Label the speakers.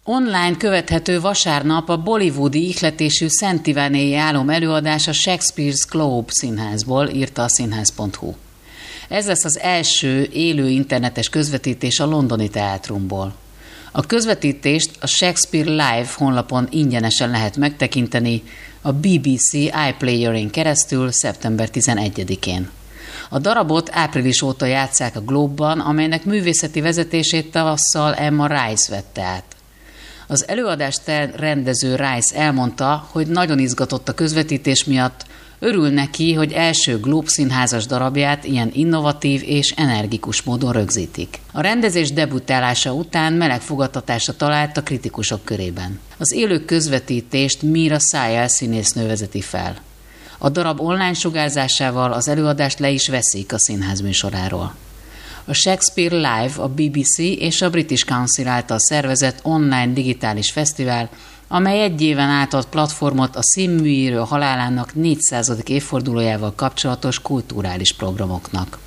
Speaker 1: Online követhető vasárnap a bollywoodi ihletésű Szent Ivánéi álom előadás a Shakespeare's Globe színházból, írta a színház.hu. Ez lesz az első élő internetes közvetítés a londoni teátrumból. A közvetítést a Shakespeare Live honlapon ingyenesen lehet megtekinteni a BBC iPlayer-én keresztül szeptember 11-én. A darabot április óta játsszák a Globe-ban, amelynek művészeti vezetését tavasszal Emma Rice vette át. Az előadást rendező Rice elmondta, hogy nagyon izgatott a közvetítés miatt, örül neki, hogy első Globe színházas darabját ilyen innovatív és energikus módon rögzítik. A rendezés debütálása után meleg fogadtatásra talált a kritikusok körében. Az élő közvetítést Meera Syal színésznő vezeti fel. A darab online sugárzásával az előadást le is veszik a színház műsoráról. A Shakespeare Live a BBC és a British Council által szervezett online digitális fesztivál, amely egy éven át ad platformot a színműírő halálának 400. évfordulójával kapcsolatos kulturális programoknak.